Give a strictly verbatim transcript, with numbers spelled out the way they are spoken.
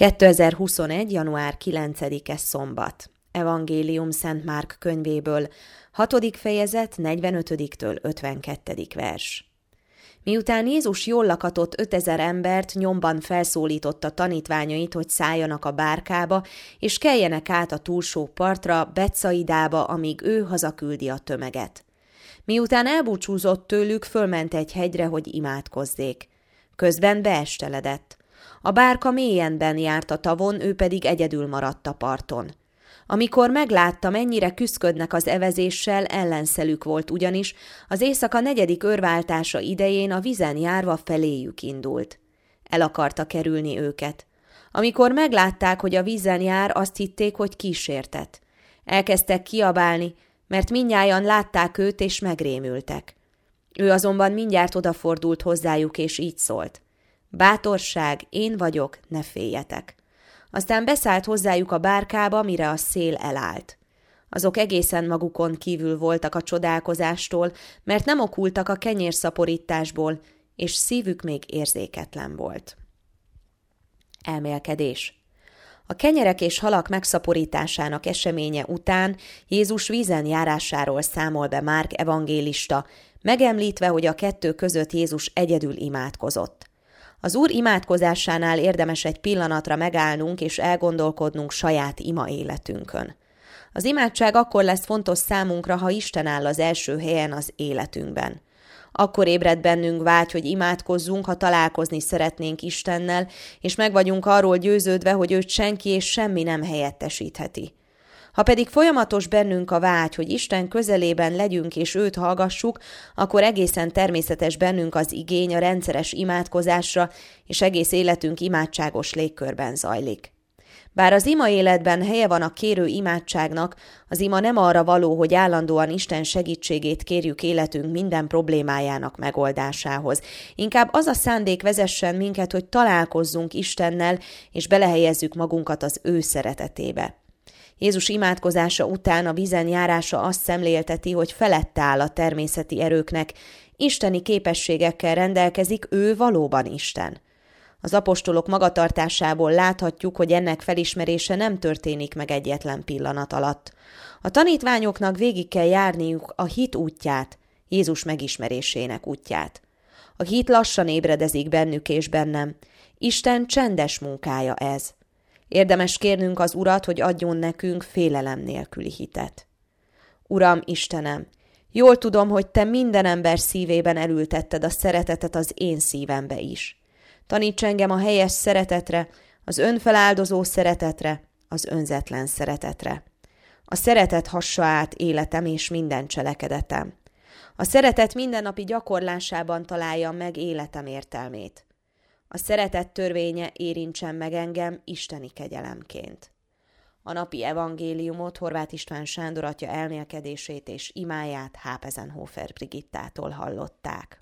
kétezer-huszonegy. január kilencedike szombat. Evangélium Szent Márk könyvéből, hatodik fejezet, negyvenötödiktől ötvenkettedik vers. Miután Jézus jól lakatott ötezer embert, nyomban felszólította tanítványait, hogy szálljanak a bárkába, és keljenek át a túlsó partra, Betszaidába, amíg ő hazaküldi a tömeget. Miután elbúcsúzott tőlük, fölment egy hegyre, hogy imádkozzék. Közben beesteledett. A bárka mélyen benn járt a tavon, ő pedig egyedül maradt a parton. Amikor meglátta, mennyire küszködnek az evezéssel, ellenszelük volt ugyanis, az éjszaka negyedik őrváltása idején a vizen járva feléjük indult. El akarta kerülni őket. Amikor meglátták, hogy a vízen jár, azt hitték, hogy kísértet. Elkezdtek kiabálni, mert mindnyájan látták őt és megrémültek. Ő azonban mindjárt odafordult hozzájuk, és így szólt: Bátorság, én vagyok, ne féljetek. Aztán beszállt hozzájuk a bárkába, mire a szél elállt. Azok egészen magukon kívül voltak a csodálkozástól, mert nem okultak a kenyérszaporításból, és szívük még érzéketlen volt. Elmélkedés. A kenyerek és halak megszaporításának eseménye után Jézus vízen járásáról számol be Márk evangélista, megemlítve, hogy a kettő között Jézus egyedül imádkozott. Az Úr imádkozásánál érdemes egy pillanatra megállnunk és elgondolkodnunk saját ima életünkön. Az imádság akkor lesz fontos számunkra, ha Isten áll az első helyen az életünkben. Akkor ébred bennünk vágy, hogy imádkozzunk, ha találkozni szeretnénk Istennel, és meg vagyunk arról győződve, hogy őt senki és semmi nem helyettesítheti. Ha pedig folyamatos bennünk a vágy, hogy Isten közelében legyünk és őt hallgassuk, akkor egészen természetes bennünk az igény a rendszeres imádkozásra, és egész életünk imádságos légkörben zajlik. Bár az ima életben helye van a kérő imádságnak, az ima nem arra való, hogy állandóan Isten segítségét kérjük életünk minden problémájának megoldásához. Inkább az a szándék vezessen minket, hogy találkozzunk Istennel, és belehelyezzük magunkat az ő szeretetébe. Jézus imádkozása után a vízen járása azt szemlélteti, hogy felette áll a természeti erőknek, isteni képességekkel rendelkezik, ő valóban Isten. Az apostolok magatartásából láthatjuk, hogy ennek felismerése nem történik meg egyetlen pillanat alatt. A tanítványoknak végig kell járniuk a hit útját, Jézus megismerésének útját. A hit lassan ébredezik bennük és bennem. Isten csendes munkája ez. Érdemes kérnünk az Urat, hogy adjon nekünk félelem nélküli hitet. Uram, Istenem, jól tudom, hogy Te minden ember szívében elültetted a szeretetet az én szívembe is. Taníts engem a helyes szeretetre, az önfeláldozó szeretetre, az önzetlen szeretetre. A szeretet hassa át életem és minden cselekedetem. A szeretet mindennapi gyakorlásában találjam meg életem értelmét. A szeretet törvénye érintsen meg engem isteni kegyelemként. A napi evangéliumot Horváth István Sándor atya elmélkedését és imáját Hápezenhofer Brigittától hallották.